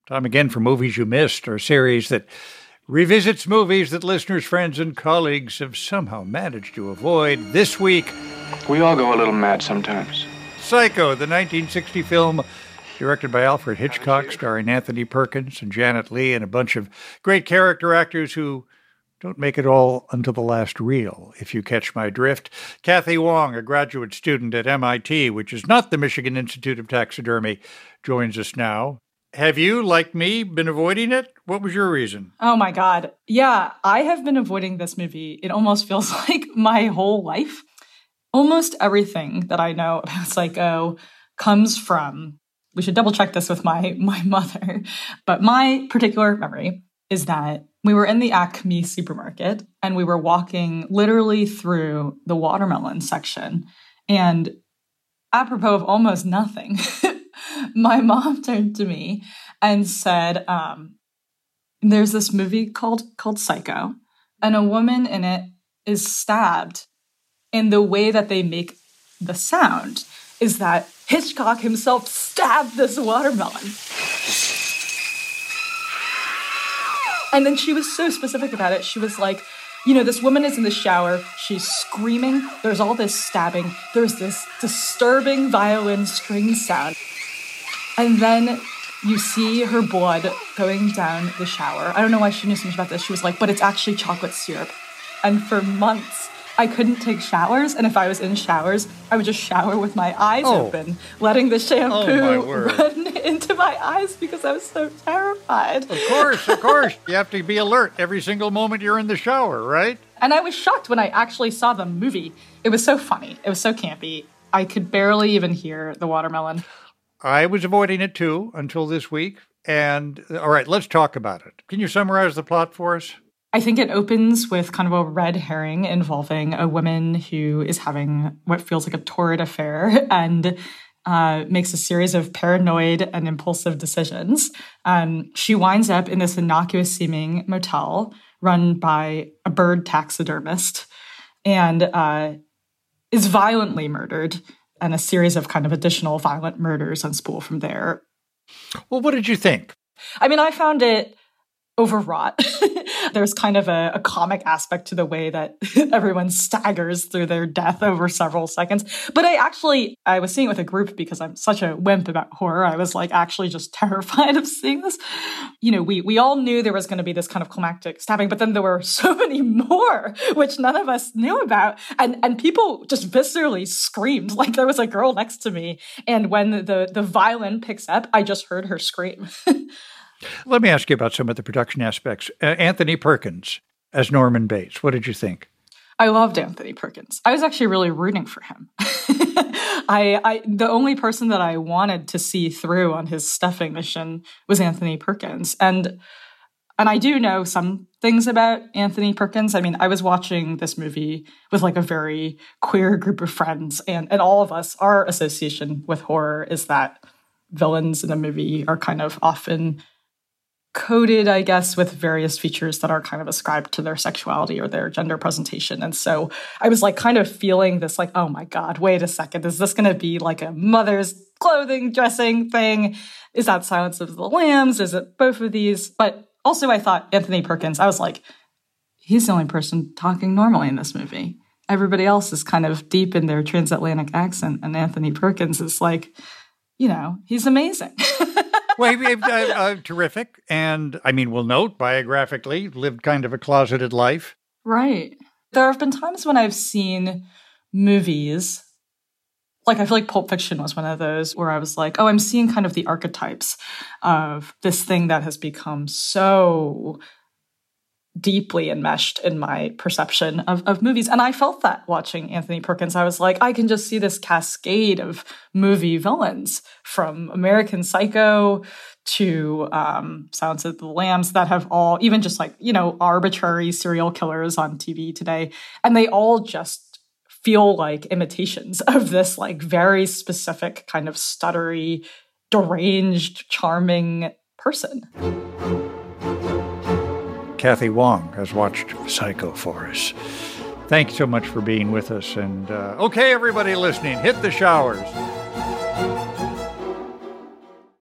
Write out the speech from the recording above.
Time again for Movies You Missed, our series that revisits movies that listeners, friends, and colleagues have somehow managed to avoid. This week, we all go a little mad sometimes. Psycho, the 1960 film directed by Alfred Hitchcock, starring Anthony Perkins and Janet Leigh and a bunch of great character actors who don't make it all until the last reel, if you catch my drift. Kathy Wong, a graduate student at MIT, which is not the Michigan Institute of Taxidermy, joins us now. Have you, like me, been avoiding it? What was your reason? Oh my God. Yeah, I have been avoiding this movie. It almost feels like my whole life. Almost everything that I know about Psycho comes from, we should double check this with my mother, but my particular memory is that we were in the Acme supermarket and we were walking literally through the watermelon section. And apropos of almost nothing, my mom turned to me and said, there's this movie called Psycho, and a woman in it is stabbed. And the way that they make the sound is that Hitchcock himself stabbed this watermelon. And then she was so specific about it. She was like, this woman is in the shower. She's screaming. There's all this stabbing. There's this disturbing violin string sound. And then you see her blood going down the shower. I don't know why she knew so much about this. She was like, but it's actually chocolate syrup. And for months, I couldn't take showers. And if I was in showers, I would just shower with my eyes open, letting the shampoo run into my eyes because I was so terrified. Of course. You have to be alert every single moment you're in the shower, right? And I was shocked when I actually saw the movie. It was so funny. It was so campy. I could barely even hear the watermelon. I was avoiding it too until this week. And all right, let's talk about it. Can you summarize the plot for us? I think it opens with kind of a red herring involving a woman who is having what feels like a torrid affair and makes a series of paranoid and impulsive decisions. She winds up in this innocuous-seeming motel run by a bird taxidermist and is violently murdered, and a series of kind of additional violent murders unspool from there. Well, what did you think? I mean, I found it overwrought. There's kind of a comic aspect to the way that everyone staggers through their death over several seconds. But I was seeing it with a group because I'm such a wimp about horror. I was like actually just terrified of seeing this. We all knew there was going to be this kind of climactic stabbing, but then there were so many more, which none of us knew about. And people just viscerally screamed. Like there was a girl next to me. And when the violin picks up, I just heard her scream. Let me ask you about some of the production aspects. Anthony Perkins as Norman Bates. What did you think? I loved Anthony Perkins. I was actually really rooting for him. The only person that I wanted to see through on his stuffing mission was Anthony Perkins. And I do know some things about Anthony Perkins. I mean, I was watching this movie with like a very queer group of friends, and all of us, our association with horror is that villains in a movie are kind of often coded, I guess, with various features that are kind of ascribed to their sexuality or their gender presentation. And so I was like kind of feeling this like, oh my God, wait a second. Is this going to be like a mother's clothing dressing thing? Is that Silence of the Lambs? Is it both of these? But also I thought Anthony Perkins, I was like, he's the only person talking normally in this movie. Everybody else is kind of deep in their transatlantic accent. And Anthony Perkins is like, he's amazing. Well, terrific. And I mean, we'll note biographically, lived kind of a closeted life. Right. There have been times when I've seen movies, like I feel like Pulp Fiction was one of those where I was like, oh, I'm seeing kind of the archetypes of this thing that has become so deeply enmeshed in my perception of movies. And I felt that watching Anthony Perkins. I was like, I can just see this cascade of movie villains from American Psycho to Silence of the Lambs that have all, even just like, arbitrary serial killers on TV today. And they all just feel like imitations of this like very specific kind of stuttery, deranged, charming person. Kathy Wong has watched Psycho for us. Thanks so much for being with us. And okay, everybody listening, hit the showers.